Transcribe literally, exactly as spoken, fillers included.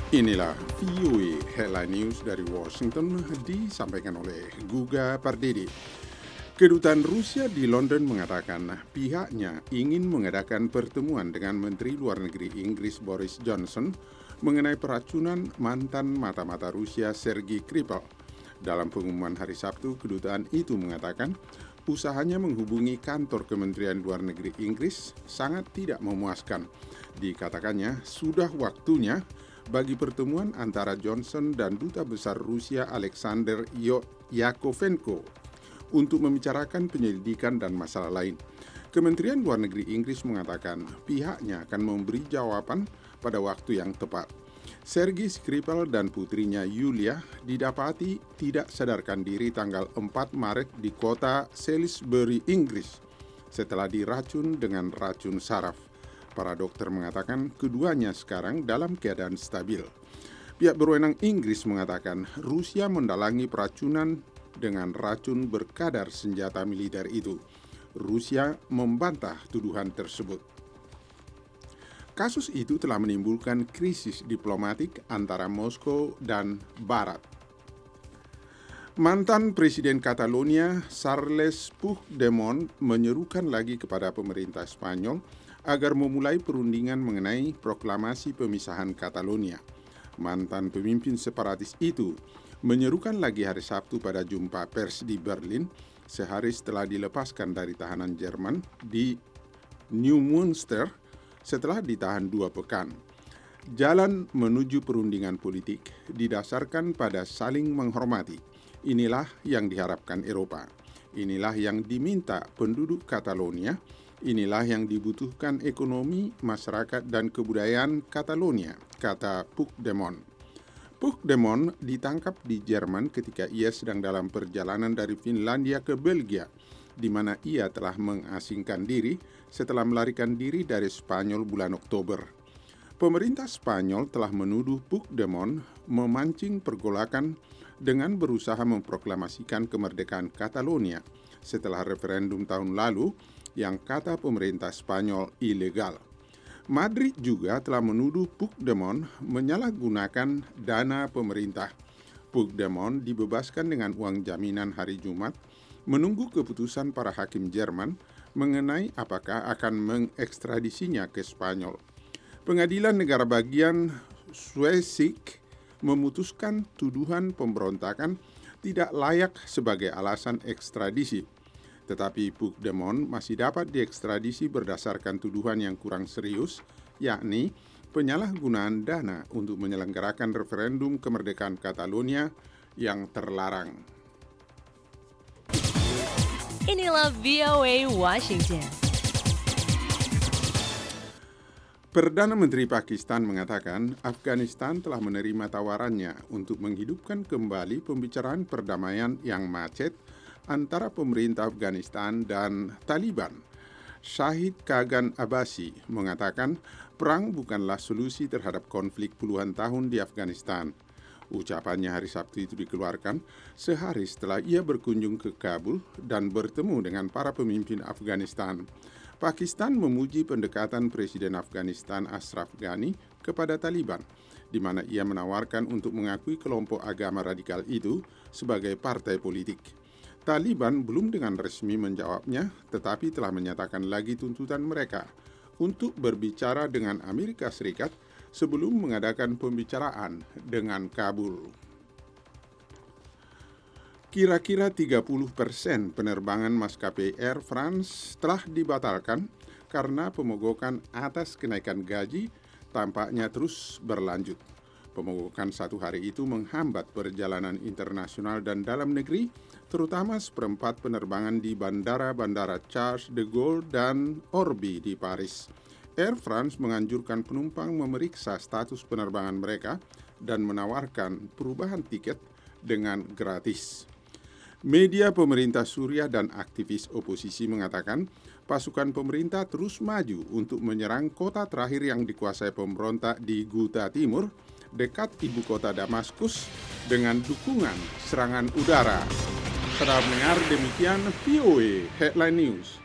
Inilah V O A Headline News dari Washington disampaikan oleh Guga Pardede. Kedutaan Rusia di London mengatakan pihaknya ingin mengadakan pertemuan dengan Menteri Luar Negeri Inggris Boris Johnson mengenai peracunan mantan mata-mata Rusia Sergei Skripal. Dalam pengumuman hari Sabtu, kedutaan itu mengatakan usahanya menghubungi kantor Kementerian Luar Negeri Inggris sangat tidak memuaskan. Dikatakannya sudah waktunya bagi pertemuan antara Johnson dan Duta Besar Rusia Alexander Yakovenko untuk membicarakan penyelidikan dan masalah lain. Kementerian Luar Negeri Inggris mengatakan pihaknya akan memberi jawaban pada waktu yang tepat. Sergei Skripal dan putrinya Yulia didapati tidak sadarkan diri tanggal empat Maret di kota Salisbury, Inggris, setelah diracun dengan racun saraf. Para dokter mengatakan keduanya sekarang dalam keadaan stabil. Pihak berwenang Inggris mengatakan Rusia mendalangi peracunan dengan racun berkadar senjata militer itu. Rusia membantah tuduhan tersebut. Kasus itu telah menimbulkan krisis diplomatik antara Moskow dan Barat. Mantan Presiden Catalonia Carles Puigdemont menyerukan lagi kepada pemerintah Spanyol agar memulai perundingan mengenai proklamasi pemisahan Catalonia. Mantan pemimpin separatis itu menyerukan lagi hari Sabtu pada jumpa pers di Berlin sehari setelah dilepaskan dari tahanan Jerman di Neumünster setelah ditahan dua pekan. Jalan menuju perundingan politik didasarkan pada saling menghormati. Inilah yang diharapkan Eropa. Inilah yang diminta penduduk Catalonia. Inilah yang dibutuhkan ekonomi, masyarakat, dan kebudayaan Catalonia, kata Puigdemont. Puigdemont ditangkap di Jerman ketika ia sedang dalam perjalanan dari Finlandia ke Belgia, di mana ia telah mengasingkan diri setelah melarikan diri dari Spanyol bulan Oktober. Pemerintah Spanyol telah menuduh Puigdemont memancing pergolakan dengan berusaha memproklamasikan kemerdekaan Catalonia setelah referendum tahun lalu yang kata pemerintah Spanyol ilegal. Madrid juga telah menuduh Puigdemont menyalahgunakan dana pemerintah. Puigdemont dibebaskan dengan uang jaminan hari Jumat, menunggu keputusan para hakim Jerman mengenai apakah akan mengekstradisinya ke Spanyol. Pengadilan Negara Bagian Schleswig memutuskan tuduhan pemberontakan tidak layak sebagai alasan ekstradisi. Tetapi Puigdemont masih dapat diekstradisi berdasarkan tuduhan yang kurang serius, yakni penyalahgunaan dana untuk menyelenggarakan referendum kemerdekaan Catalonia yang terlarang. Inilah V O A Washington. Perdana Menteri Pakistan mengatakan Afghanistan telah menerima tawarannya untuk menghidupkan kembali pembicaraan perdamaian yang macet antara pemerintah Afghanistan dan Taliban. Syahid Kagan Abbasi mengatakan perang bukanlah solusi terhadap konflik puluhan tahun di Afghanistan. Ucapannya hari Sabtu itu dikeluarkan sehari setelah ia berkunjung ke Kabul dan bertemu dengan para pemimpin Afghanistan. Pakistan memuji pendekatan Presiden Afghanistan Ashraf Ghani kepada Taliban, di mana ia menawarkan untuk mengakui kelompok agama radikal itu sebagai partai politik. Taliban belum dengan resmi menjawabnya, tetapi telah menyatakan lagi tuntutan mereka untuk berbicara dengan Amerika Serikat sebelum mengadakan pembicaraan dengan Kabul. Kira-kira tiga puluh persen penerbangan maskapai Air France telah dibatalkan karena pemogokan atas kenaikan gaji tampaknya terus berlanjut. Pemogokan satu hari itu menghambat perjalanan internasional dan dalam negeri, terutama seperempat penerbangan di bandara-bandara Charles de Gaulle dan Orly di Paris. Air France menganjurkan penumpang memeriksa status penerbangan mereka dan menawarkan perubahan tiket dengan gratis. Media pemerintah Suriah dan aktivis oposisi mengatakan pasukan pemerintah terus maju untuk menyerang kota terakhir yang dikuasai pemberontak di Ghouta Timur, dekat ibu kota Damaskus, dengan dukungan serangan udara. Saudara mendengar, demikian V O A Headline News.